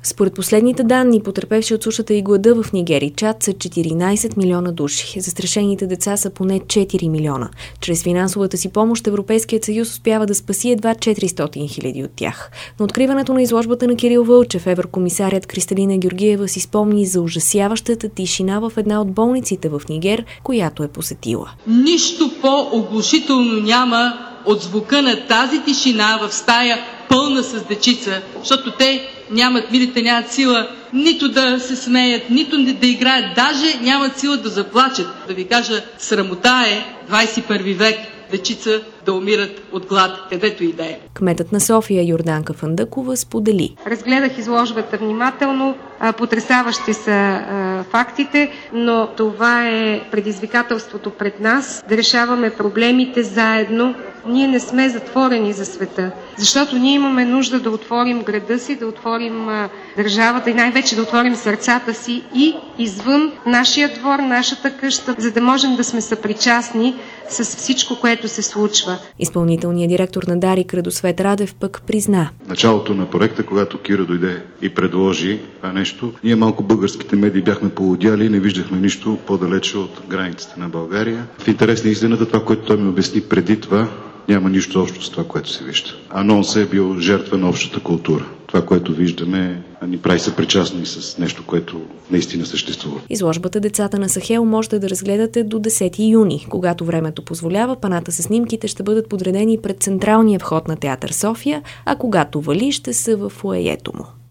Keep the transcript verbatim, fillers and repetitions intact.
Според последните данни, потърпевши от сушата и глада в Нигер и Чад са четиринайсет милиона души. Застрашените деца са поне четири милиона. Чрез финансовата си помощ Европейският съюз успява да спаси едва четиристотин хиляди от тях. На откриването на изложбата на Кирил Вълчев, еврокомисарят Кристалина Георгиева си спомни за ужасяващата тишина в една от болниците в Нигер, която е посетила. Нищо по-оглушително няма от звука на тази тишина в стая пълна с дечица, защото те нямат, милите нямат сила нито да се смеят, нито да играят, даже нямат сила да заплачат. Да ви кажа, срамота е двайсет и първи век дечица да умират от глад, където и да е. Кметът на София Йорданка Фандъкова сподели. Разгледах изложбата внимателно, потресаващи са фактите, но това е предизвикателството пред нас да решаваме проблемите заедно. Ние не сме затворени за света, защото ние имаме нужда да отворим града си, да отворим държавата и най-вече да отворим сърцата си и извън нашия двор, нашата къща, за да можем да сме съпричастни с всичко, което се случва. Изпълнителният директор на Дарик Радосвет Радев пък призна. Началото на проекта, когато Кира дойде и предложи това нещо, ние малко българските медии бяхме поудяли и не виждахме нищо по-далече от границите на България. В интерес на истината, това, което той ми обясни преди това, няма нищо общо с това, което се вижда. Анонсът е бил жертва на общата култура. Това, което виждаме, ни прави съпричастни с нещо, което наистина съществува. Изложбата "Децата на Сахел" можете да разгледате до десети юни. Когато времето позволява, паната с снимките ще бъдат подредени пред централния вход на театър София, а когато вали, ще са в фоайето му.